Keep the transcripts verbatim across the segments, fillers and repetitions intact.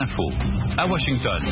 Info à Washington.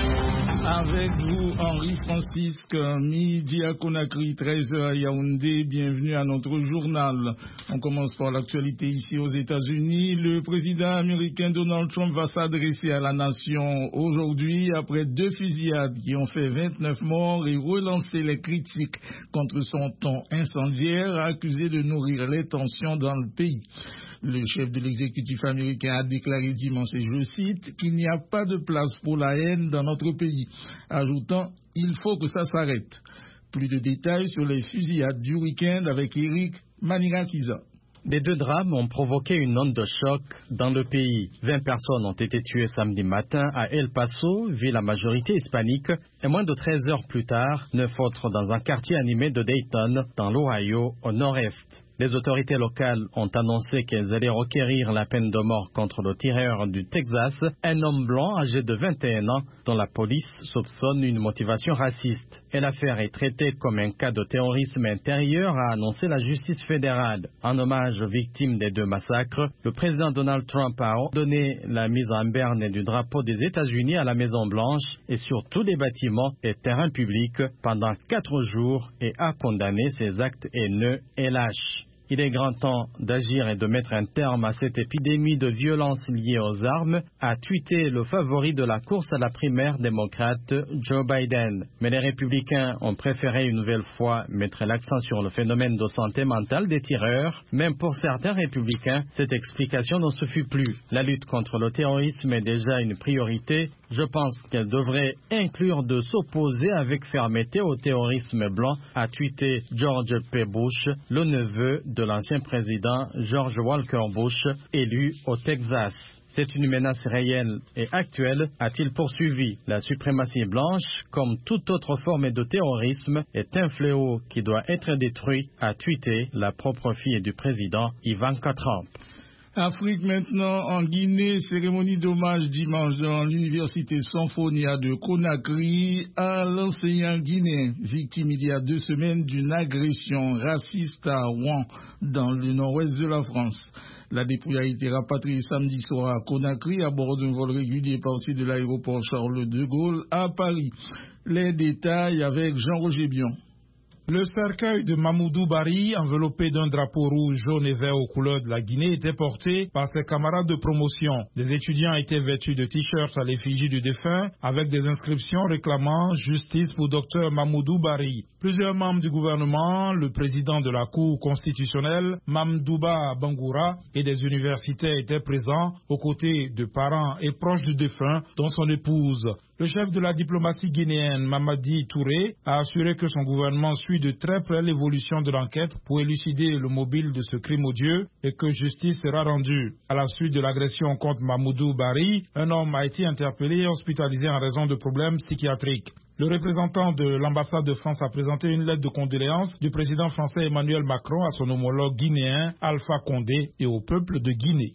Avec vous, Henri Francisque, midi à Conakry, treize heures à Yaoundé. Bienvenue à notre journal. On commence par l'actualité ici aux États-Unis. Le président américain Donald Trump va s'adresser à la nation aujourd'hui après deux fusillades qui ont fait vingt-neuf morts et relancer les critiques contre son ton incendiaire, accusé de nourrir les tensions dans le pays. Le chef de l'exécutif américain a déclaré dimanche, et je cite, qu'il n'y a pas de place pour la haine dans notre pays, ajoutant « il faut que ça s'arrête ». Plus de détails sur les fusillades du week-end avec Eric Manirakiza. Les deux drames ont provoqué une onde de choc dans le pays. vingt personnes ont été tuées samedi matin à El Paso, ville à majorité hispanique, et moins de treize heures plus tard, neuf autres dans un quartier animé de Dayton, dans l'Ohio, au nord-est. Les autorités locales ont annoncé qu'elles allaient requérir la peine de mort contre le tireur du Texas, un homme blanc âgé de vingt et un ans, dont la police soupçonne une motivation raciste. Et l'affaire est traitée comme un cas de terrorisme intérieur, a annoncé la justice fédérale. En hommage aux victimes des deux massacres, le président Donald Trump a ordonné la mise en berne du drapeau des États-Unis à la Maison-Blanche et sur tous les bâtiments et terrains publics pendant quatre jours et a condamné ces actes haineux et lâches. Il est grand temps d'agir et de mettre un terme à cette épidémie de violence liée aux armes, a tweeté le favori de la course à la primaire démocrate, Joe Biden. Mais les républicains ont préféré une nouvelle fois mettre l'accent sur le phénomène de santé mentale des tireurs. Même pour certains républicains, cette explication ne suffit plus. La lutte contre le terrorisme est déjà une priorité. Je pense qu'elle devrait inclure de s'opposer avec fermeté au terrorisme blanc, a tweeté George P. Bush, le neveu de l'ancien président George Walker Bush, élu au Texas. C'est une menace réelle et actuelle, a-t-il poursuivi. La suprématie blanche, comme toute autre forme de terrorisme, est un fléau qui doit être détruit, a tweeté la propre fille du président Ivanka Trump. Afrique maintenant, en Guinée, cérémonie d'hommage dimanche dans l'université Symphonia de Conakry à l'enseignant guinéen, victime il y a deux semaines d'une agression raciste à Rouen, dans le nord-ouest de la France. La dépouille a été rapatriée samedi soir à Conakry à bord d'un vol régulier parti de l'aéroport Charles de Gaulle à Paris. Les détails avec Jean-Roger Bion. Le cercueil de Mamoudou Bari, enveloppé d'un drapeau rouge, jaune et vert aux couleurs de la Guinée, était porté par ses camarades de promotion. Des étudiants étaient vêtus de t-shirts à l'effigie du défunt, avec des inscriptions réclamant justice pour docteur Mamoudou Bari. Plusieurs membres du gouvernement, le président de la Cour constitutionnelle, Mamdouba Bangoura, et des universitaires étaient présents aux côtés de parents et proches du défunt, dont son épouse. Le chef de la diplomatie guinéenne, Mamadi Touré, a assuré que son gouvernement suit de très près l'évolution de l'enquête pour élucider le mobile de ce crime odieux et que justice sera rendue. À la suite de l'agression contre Mamoudou Bari, un homme a été interpellé et hospitalisé en raison de problèmes psychiatriques. Le représentant de l'ambassade de France a présenté une lettre de condoléances du président français Emmanuel Macron à son homologue guinéen Alpha Condé et au peuple de Guinée.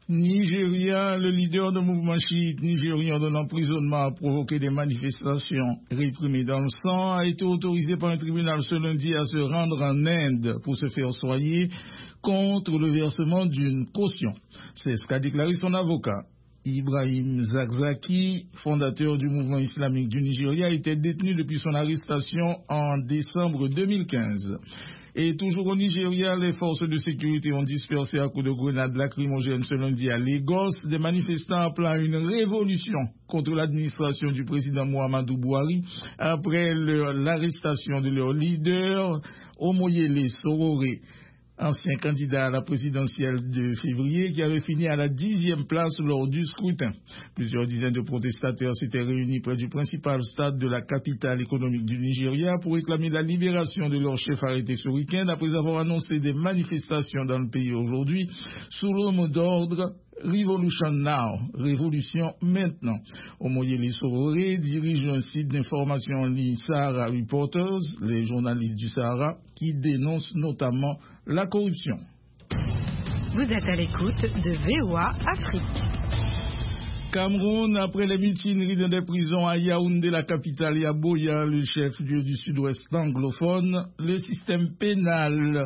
Nigeria, le leader du mouvement chiite nigérian de l'emprisonnement a provoqué des manifestations réprimées dans le sang, a été autorisé par un tribunal ce lundi à se rendre en Inde pour se faire soigner contre le versement d'une caution. C'est ce qu'a déclaré son avocat. Ibrahim Zakzaki, fondateur du mouvement islamique du Nigeria, était détenu depuis son arrestation en décembre deux mille quinze. Et toujours au Nigeria, les forces de sécurité ont dispersé à coups de grenades lacrymogènes ce lundi à Lagos des manifestants appelant à une révolution contre l'administration du président Muhammadu Buhari après l'arrestation de leur leader, Omoyele Sowore, ancien candidat à la présidentielle de février, qui avait fini à la dixième place lors du scrutin. Plusieurs dizaines de protestataires s'étaient réunis près du principal stade de la capitale économique du Nigeria pour réclamer la libération de leur chef arrêté ce week-end après avoir annoncé des manifestations dans le pays aujourd'hui sous le mot d'ordre Revolution Now, révolution maintenant. Omoyele Sowore dirige un site d'information en ligne Sahara Reporters, les journalistes du Sahara, qui dénoncent notamment la corruption. Vous êtes à l'écoute de V O A Afrique. Cameroun, après les mutineries dans des prisons à Yaoundé, la capitale, et à Boya, le chef-lieu du sud-ouest anglophone, le système pénal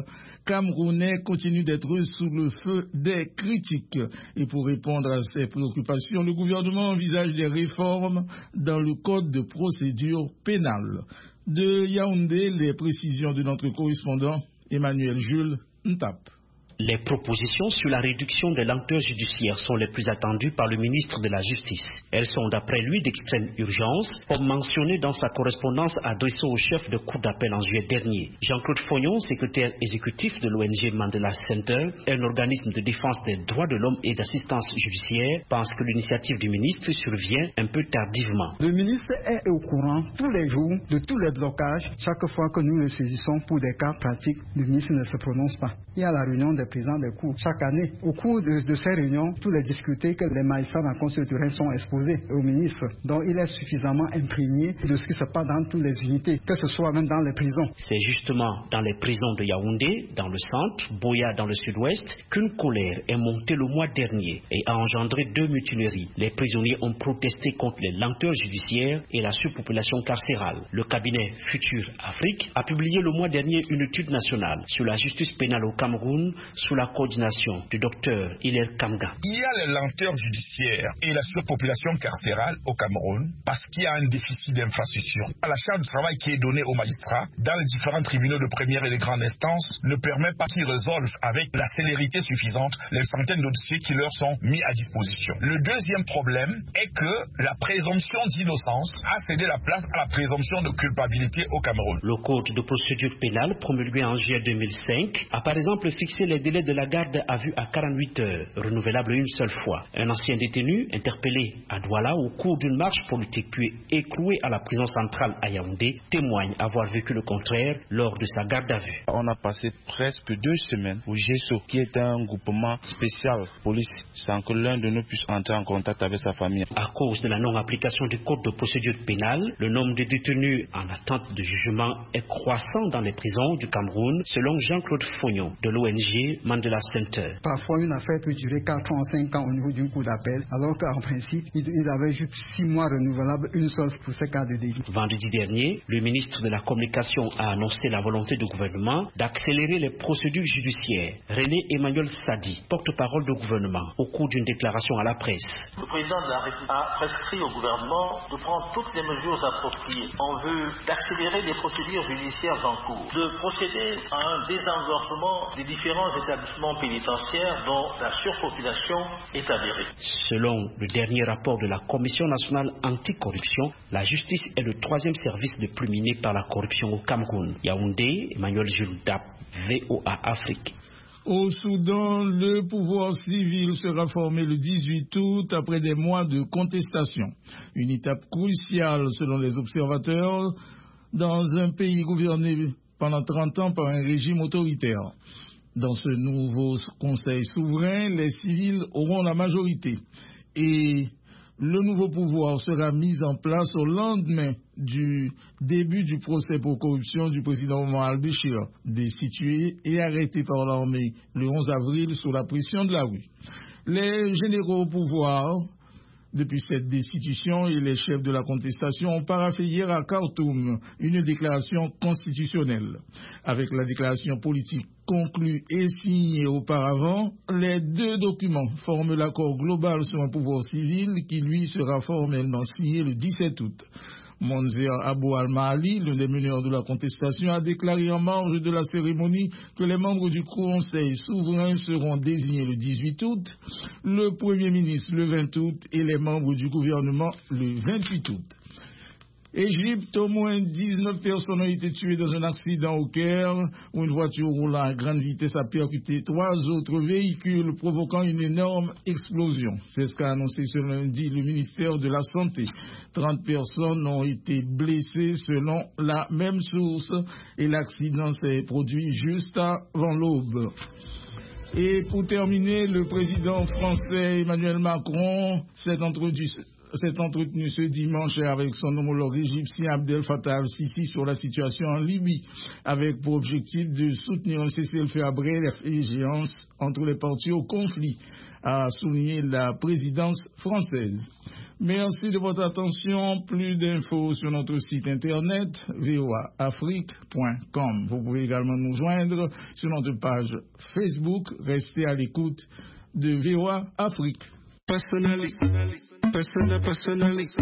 camerounais continue d'être sous le feu des critiques. Et pour répondre à ces préoccupations, le gouvernement envisage des réformes dans le code de procédure pénale. De Yaoundé, les précisions de notre correspondant Emmanuel Jules Ntap. Les propositions sur la réduction des lenteurs judiciaires sont les plus attendues par le ministre de la Justice. Elles sont d'après lui d'extrême urgence, comme mentionné dans sa correspondance adressée au chef de cour d'appel en juillet dernier. Jean-Claude Fognon, secrétaire exécutif de l'O N G Mandela Center, un organisme de défense des droits de l'homme et d'assistance judiciaire, pense que l'initiative du ministre survient un peu tardivement. Le ministre est au courant tous les jours de tous les blocages. Chaque fois que nous le saisissons pour des cas pratiques, le ministre ne se prononce pas. Il y a la réunion des présidents des cours chaque année. Au cours de, de ces réunions, tous les difficultés que les magistrats rencontrent sur le terrain sont exposées au ministre. Donc il est suffisamment imprégné de ce qui se passe dans toutes les unités, que ce soit même dans les prisons. C'est justement dans les prisons de Yaoundé, dans le centre, Boya dans le sud-ouest, qu'une colère est montée le mois dernier et a engendré deux mutineries. Les prisonniers ont protesté contre les lenteurs judiciaires et la surpopulation carcérale. Le cabinet Futur Afrique a publié le mois dernier une étude nationale sur la justice pénale au Cameroun sous la coordination du docteur Hilaire Kamga. Il y a les lenteurs judiciaires et la surpopulation carcérale au Cameroun parce qu'il y a un déficit d'infrastructure. La charge de travail qui est donnée aux magistrats dans les différents tribunaux de première et de grande instance ne permet pas qu'ils résolvent avec la célérité suffisante les centaines de dossiers qui leur sont mis à disposition. Le deuxième problème est que la présomption d'innocence a cédé la place à la présomption de culpabilité au Cameroun. Le code de procédure pénale promulgué en juillet deux mille cinq a par exemple fixé les délais de la garde à vue à quarante-huit heures, renouvelable une seule fois. Un ancien détenu interpellé à Douala au cours d'une marche politique puis écroué à la prison centrale à Yaoundé témoigne avoir vécu le contraire lors de sa garde à vue. On a passé presque deux semaines au G E S O, qui est un groupement spécial police, sans que l'un de nous puisse entrer en contact avec sa famille. À cause de la non-application du code de procédure pénale, le nombre de détenus en attente de jugement est croissant dans les prisons du Cameroun, selon Jean-Claude Fognon de l'O N G Mandela Center. Parfois, une affaire peut durer quatre ans, cinq ans au niveau d'une cour d'appel, alors qu'en principe, il avait juste six mois renouvelables, une seule pour ces cas de délit. Vendredi dernier, le ministre de la Communication a annoncé la volonté du gouvernement d'accélérer les procédures judiciaires. René Emmanuel Sadi, porte-parole du gouvernement, au cours d'une déclaration à la presse. Le président de la République a prescrit au gouvernement de prendre toutes les mesures appropriées en vue d'accélérer les procédures judiciaires en cours, de procéder à un désengorgement des différents établissements pénitentiaires dont la surpopulation est avérée. Selon le dernier rapport de la Commission nationale anticorruption, la justice est le troisième service le plus miné par la corruption au Cameroun. Yaoundé, Emmanuel Jules Ntap, V O A Afrique. Au Soudan, le pouvoir civil sera formé le dix-huit août après des mois de contestation. Une étape cruciale selon les observateurs dans un pays gouverné pendant trente ans par un régime autoritaire. Dans ce nouveau conseil souverain, les civils auront la majorité et le nouveau pouvoir sera mis en place au lendemain du début du procès pour corruption du président Omar al-Béchir, destitué et arrêté par l'armée le onze avril sous la pression de la rue. Les généraux au pouvoir, depuis cette destitution, et les chefs de la contestation ont paraphé hier à Khartoum une déclaration constitutionnelle. Avec la déclaration politique conclue et signée auparavant, les deux documents forment l'accord global sur un pouvoir civil qui, lui, sera formellement signé le dix-sept août. Monzer Abou Al-Mahali, l'un des meneurs de la contestation, a déclaré en marge de la cérémonie que les membres du Conseil souverain seront désignés le dix-huit août, le Premier ministre le vingt août et les membres du gouvernement le vingt-huit août. Égypte, au moins dix-neuf personnes ont été tuées dans un accident au Caire où une voiture roulant à grande vitesse a percuté trois autres véhicules, provoquant une énorme explosion. C'est ce qu'a annoncé ce lundi le ministère de la Santé. trente personnes ont été blessées selon la même source et l'accident s'est produit juste avant l'aube. Et pour terminer, le président français Emmanuel Macron s'est entretenu s'est entretenu ce dimanche avec son homologue égyptien Abdel Fattah al-Sisi sur la situation en Libye, avec pour objectif de soutenir un cessez-le-feu à brève échéance entre les parties au conflit, a souligné la présidence française. Merci de votre attention. Plus d'infos sur notre site internet v o a afrique point com. Vous pouvez également nous joindre sur notre page Facebook. Restez à l'écoute de V O A Afrique. Personally, personally, personally.